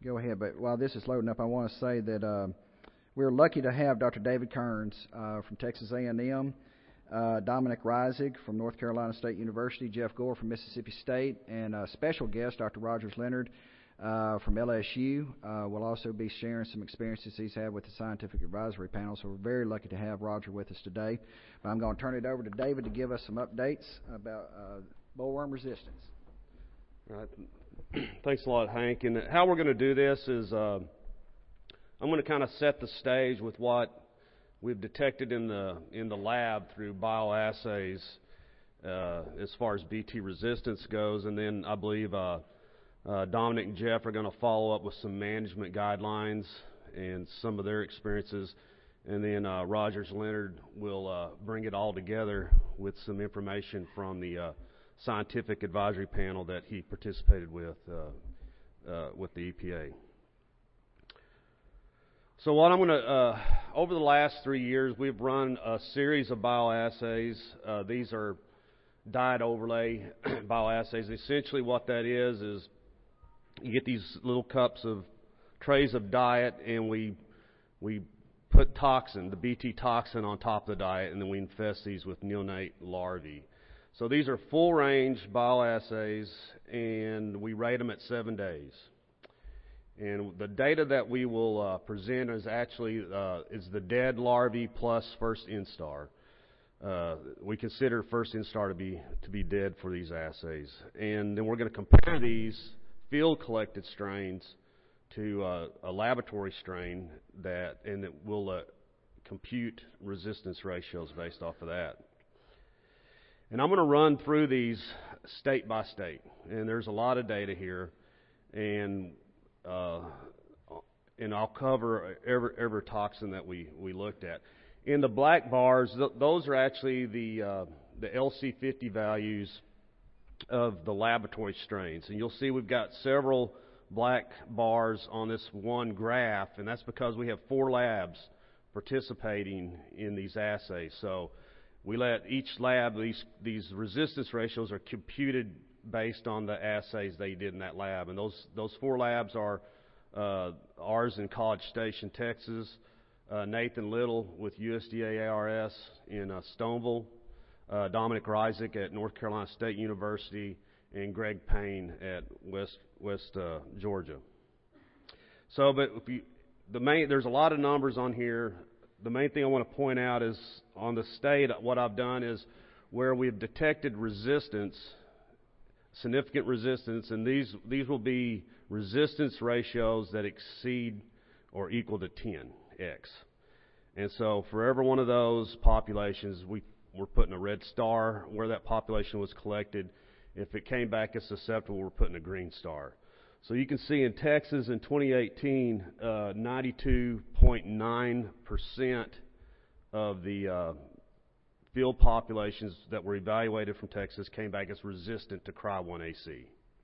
go ahead. But while this is loading up, I want to say that we're lucky to have Dr. David Kearns from Texas A&M, Dominic Reisig from North Carolina State University, Jeff Gore from Mississippi State, and a special guest, Dr. Rogers Leonard from LSU. Will also be sharing some experiences he's had with the Scientific Advisory Panel. So we're very lucky to have Roger with us today. But I'm going to turn it over to David to give us some updates about bollworm resistance. All right. Thanks a lot, Hank. And how we're going to do this is I'm going to kind of set the stage with what we've detected in the lab through bioassays as far as Bt resistance goes, and then I believe Dominic and Jeff are going to follow up with some management guidelines and some of their experiences, and then Rogers Leonard will bring it all together with some information from the scientific advisory panel that he participated with the EPA. So what I'm going to, over the last 3 years, we've run a series of bioassays. These are diet overlay bioassays. Essentially what that is you get these little trays of diet, and we put toxin, the Bt toxin, on top of the diet, and then we infest these with neonate larvae. So these are full-range bioassays, and we rate them at 7 days. And the data that we will present is actually is the dead larvae plus first instar. We consider first instar to be dead for these assays, and then we're going to compare these field-collected strains to a laboratory strain and it will compute resistance ratios based off of that. And I'm going to run through these state by state, and there's a lot of data here, and I'll cover every toxin that we looked at. In the black bars, those are actually the LC50 values of the laboratory strains, and you'll see we've got several black bars on this one graph, and that's because we have 4 labs participating in these assays. So we let each lab, these resistance ratios are computed based on the assays they did in that lab, and those 4 labs are ours in College Station, Texas, Nathan Little with USDA ARS in Stoneville, Dominic Reisig at North Carolina State University, and Greg Payne at West Georgia. So, but there's a lot of numbers on here. The main thing I want to point out is on the state, what I've done is where we've detected resistance, significant resistance, and these will be resistance ratios that exceed or equal to 10x. And so for every one of those populations, we're putting a red star where that population was collected. If it came back as susceptible, we're putting a green star. So you can see in Texas in 2018, 92.9% of the field populations that were evaluated from Texas came back as resistant to Cry1AC.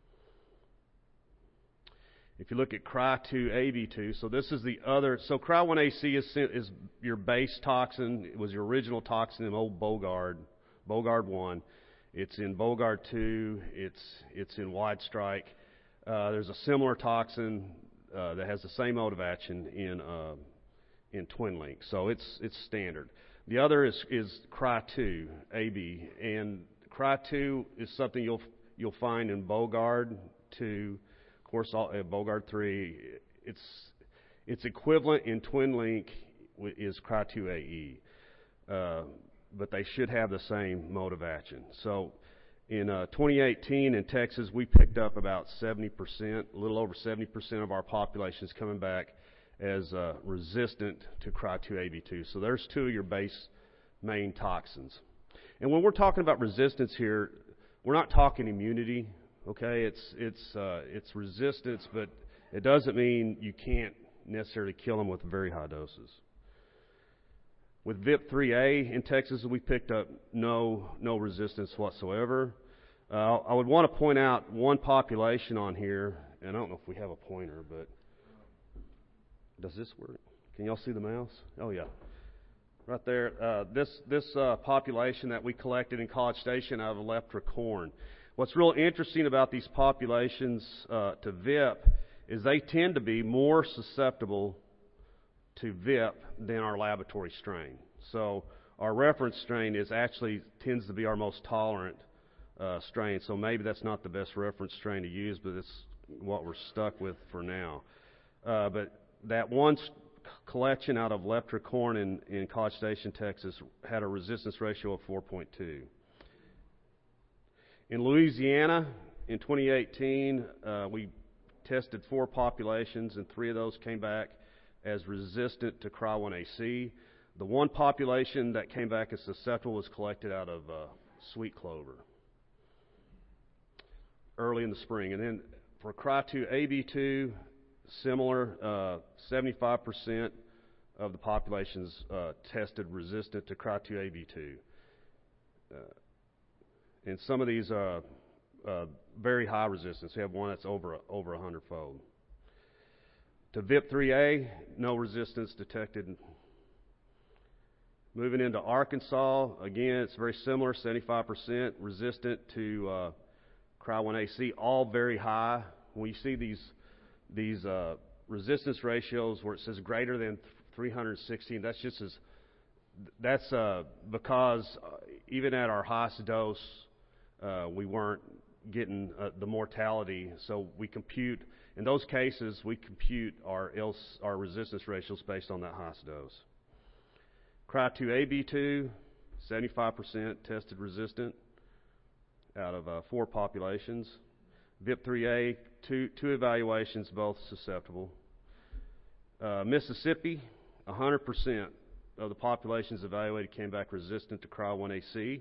If you look at Cry2AB2, so this is the other, so Cry1AC is your base toxin. It was your original toxin in old Bogard 1. It's in Bogard 2. It's in Wide Strike. There's a similar toxin that has the same mode of action in Twin Link, so it's standard. The other is Cry2AB, and Cry2 is something you'll find in Bogard 2. Of course, Bogard 3, its equivalent in Twin Link is Cry2AE, but they should have the same mode of action. So in 2018 in Texas, we picked up about 70%, a little over 70% of our population is coming back as resistant to Cry2AB2. So there's 2 of your base main toxins. And when we're talking about resistance here, we're not talking immunity. Okay, it's resistance, but it doesn't mean you can't necessarily kill them with very high doses. With VIP3A in Texas, we picked up no resistance whatsoever. I would want to point out one population on here, and I don't know if we have a pointer, but does this work? Can y'all see the mouse? Oh yeah, right there. This population that we collected in College Station out of Eleptra corn. What's real interesting about these populations to VIP is they tend to be more susceptible to VIP than our laboratory strain. So our reference strain tends to be our most tolerant strain. So maybe that's not the best reference strain to use, but it's what we're stuck with for now. But that one collection out of Leptra corn in College Station, Texas, had a resistance ratio of 4.2. In Louisiana, in 2018, we tested 4 populations, and 3 of those came back as resistant to Cry1AC. The one population that came back as susceptible was collected out of sweet clover early in the spring. And then for Cry2AB2, similar, 75% of the populations tested resistant to Cry2AB2. And some of these are very high resistance. We have one that's over 100-fold. To VIP3A, no resistance detected. Moving into Arkansas, again, it's very similar, 75% resistant to Cry1AC, all very high. When you see these resistance ratios where it says greater than 316, that's because even at our highest dose, we weren't getting the mortality. So we compute, in those cases, we compute our resistance ratios based on that highest dose. Cry2AB2, 75% tested resistant out of 4 populations. VIP3A, two evaluations, both susceptible. Mississippi, 100% of the populations evaluated came back resistant to Cry1AC,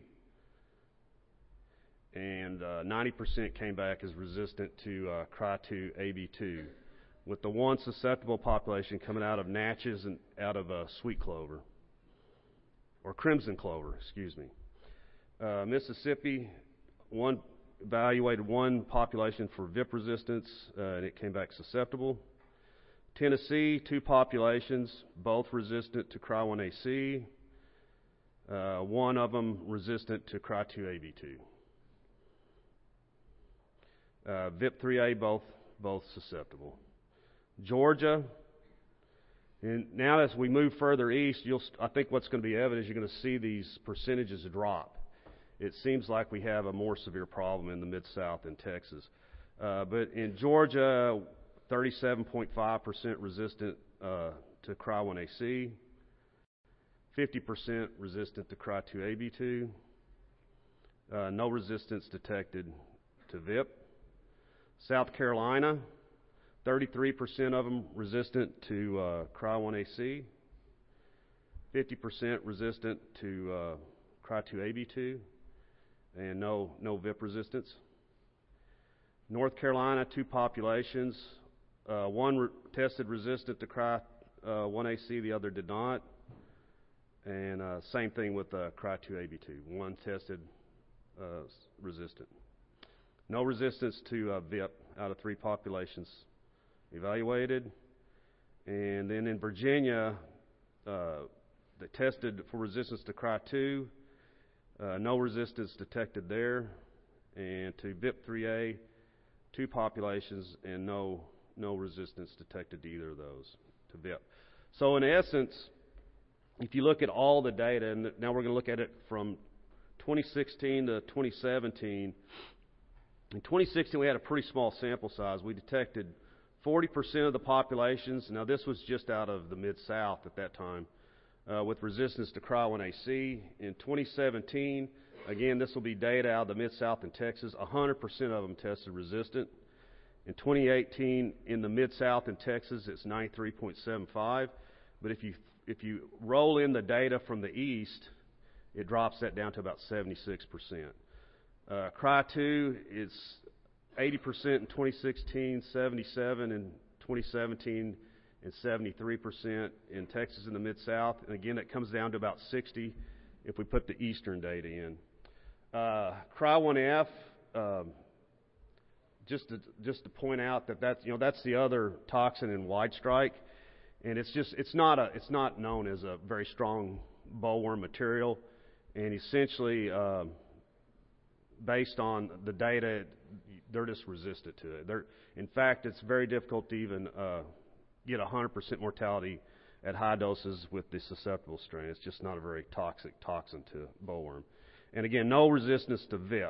and 90% came back as resistant to Cry2AB2, with the one susceptible population coming out of Natchez and out of sweet clover, or crimson clover, excuse me. Mississippi, evaluated one population for VIP resistance, and it came back susceptible. Tennessee, 2 populations, both resistant to Cry1AC. One of them resistant to Cry2AB2. VIP3A, both susceptible. Georgia, and now as we move further east, I think what's going to be evident is you're going to see these percentages drop. It seems like we have a more severe problem in the Mid-South than Texas. But in Georgia, 37.5% resistant to Cry1AC, 50% resistant to Cry2AB2, no resistance detected to VIP. South Carolina, 33% of them resistant to Cry1AC, 50% resistant to Cry2AB2, and no VIP resistance. North Carolina, 2 populations. One tested resistant to Cry1AC, the other did not. And same thing with Cry2AB2. One tested resistant. No resistance to VIP out of 3 populations evaluated. And then in Virginia, they tested for resistance to Cry2. No resistance detected there. And to VIP3A, 2 populations, and no resistance detected to either of those to VIP. So in essence, if you look at all the data, and now we're going to look at it from 2016 to 2017. In 2016, we had a pretty small sample size. We detected 40% of the populations. Now, this was just out of the Mid-South at that time, with resistance to Cry1AC. In 2017, again, this will be data out of the Mid-South and Texas. 100% of them tested resistant. In 2018, in the Mid-South and Texas, it's 93.75. But if you roll in the data from the East, it drops that down to about 76%. Cry2 is 80% in 2016, 77 in 2017, and 73% in Texas and the Mid-South. And again, it comes down to about 60 if we put the Eastern data in. Cry1F, just to point out that's the other toxin in White Strike, and it's not known as a very strong bollworm material, and essentially based on the data, they're just resistant to it. In fact, it's very difficult to even get 100% mortality at high doses with the susceptible strain. It's just not a very toxic toxin to bollworm. And again, no resistance to VIP.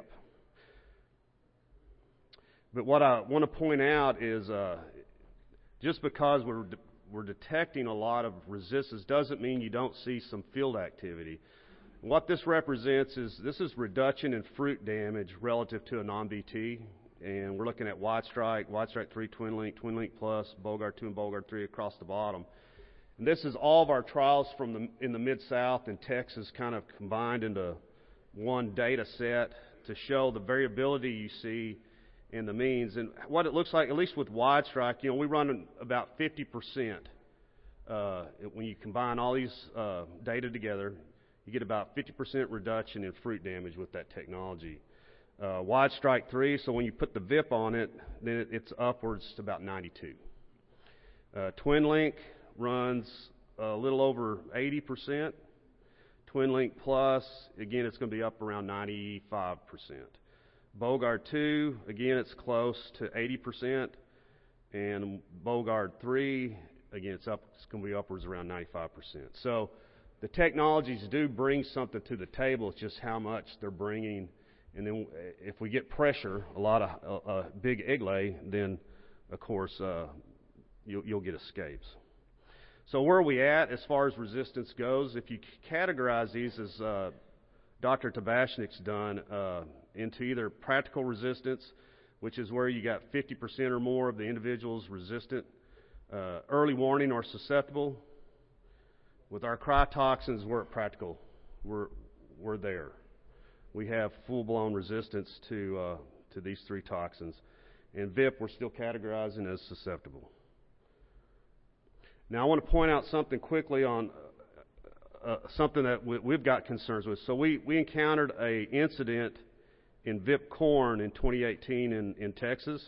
But what I want to point out is just because we're detecting a lot of resistance doesn't mean you don't see some field activity. What this represents is this is reduction in fruit damage relative to a non-BT, and we're looking at White Strike 3, Twin Link Plus, Bollgard 2, and Bollgard 3 across the bottom. And this is all of our trials in the Mid-South and Texas kind of combined into one data set to show the variability you see in the means. And what it looks like, at least with Wide Strike, we run about 50%. When you combine all these data together, you get about 50% reduction in fruit damage with that technology. Wide Strike 3, so when you put the VIP on it, then it's upwards to about 92. Twin Link runs a little over 80%. Twin Link Plus, again, it's going to be up around 95%. Bollgard 2, again, it's close to 80%. And Bollgard 3, again, it's going to be upwards around 95%. So the technologies do bring something to the table. It's just how much they're bringing. And then if we get pressure, a lot of big egg lay, then, of course, you'll get escapes. So where are we at as far as resistance goes? If you categorize these as Dr. Tabashnik's done into either practical resistance, which is where you got 50% or more of the individuals resistant, early warning or susceptible. With our cryotoxins, we're at practical. We're there. We have full-blown resistance to these three toxins. And VIP, we're still categorizing as susceptible. Now, I want to point out something quickly on something that we've got concerns with. So we encountered an incident in VIP corn in 2018 in Texas.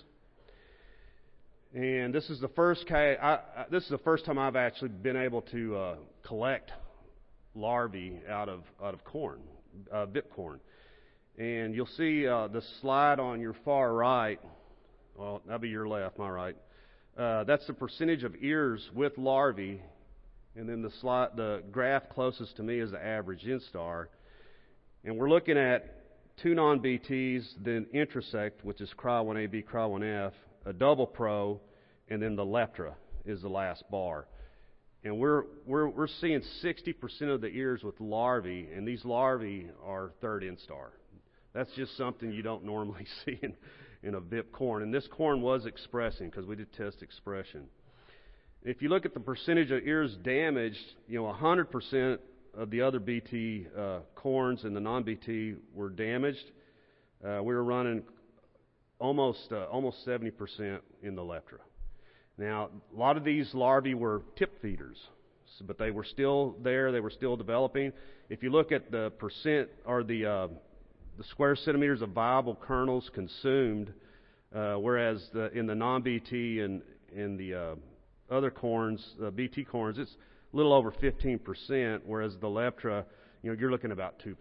And this is the first time I've actually been able to collect larvae out of corn, VIP corn. And you'll see the slide on your far right. Well, that'll be your left, my right. That's the percentage of ears with larvae, and then the graph closest to me is the average instar. And we're looking at two non-BTs, then Intrasect, which is Cry1AB, Cry1F, a double pro, and then the Leptra is the last bar. And we're seeing 60% of the ears with larvae, and these larvae are third instar. That's just something you don't normally see in a VIP corn. And this corn was expressing because we did test expression. If you look at the percentage of ears damaged, 100% of the other BT corns and the non-BT were damaged. We were running almost 70% in the Leptra. Now, a lot of these larvae were tip feeders, but they were still there. They were still developing. If you look at the percent or the square centimeters of viable kernels consumed, whereas in the non-BT and in the other corns, BT corns, it's a little over 15%, whereas the Leptra, you're looking about 2%.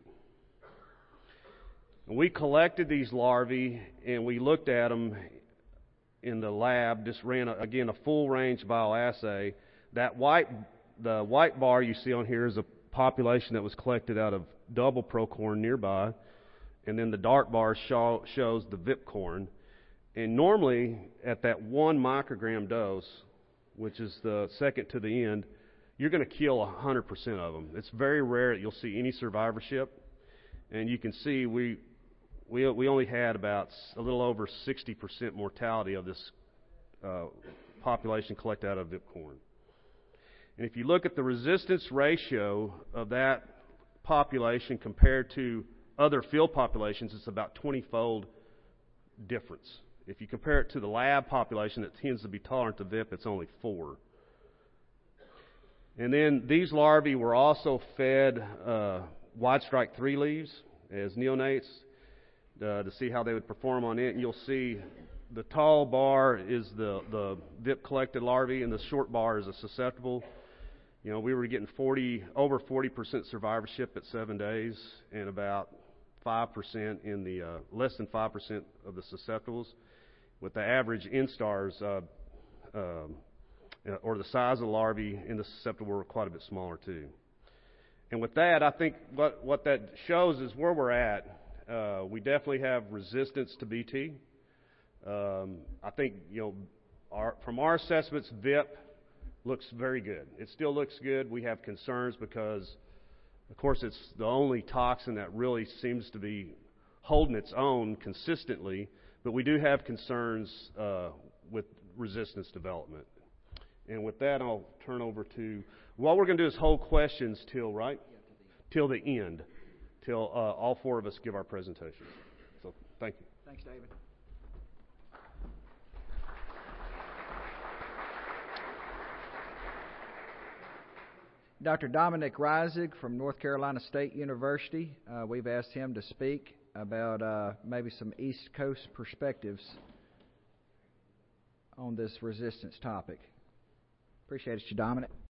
And we collected these larvae and we looked at them in the lab, just ran, a full range bioassay. The white bar you see on here is a population that was collected out of double pro corn nearby, and then the dark bar shows the VIP corn. And normally, at that 1 microgram dose, which is the second to the end, you're going to kill 100% of them. It's very rare that you'll see any survivorship, and you can see we only had about a little over 60% mortality of this population collected out of VIP corn. And if you look at the resistance ratio of that population compared to other field populations, it's about 20-fold difference. If you compare it to the lab population that tends to be tolerant to VIP, it's only 4. And then these larvae were also fed Wide Strike 3 leaves as neonates to see how they would perform on it. And you'll see the tall bar is the VIP collected larvae, and the short bar is a susceptible. We were getting over 40% survivorship at 7 days and about 5% in the less than 5% of the susceptibles, with the average instars or the size of the larvae in the susceptible were quite a bit smaller too. And with that, I think what that shows is where we're at. We definitely have resistance to BT. I think, from our assessments, VIP looks very good. It still looks good. We have concerns because, of course, it's the only toxin that really seems to be holding its own consistently, but we do have concerns with resistance development. And with that, I'll turn over to, what we're going to do is hold questions till the end, till all four of us give our presentations. So, thank you. Thanks, David. Dr. Dominic Reisig from North Carolina State University. We've asked him to speak about maybe some East Coast perspectives on this resistance topic. Appreciate it, Dominic.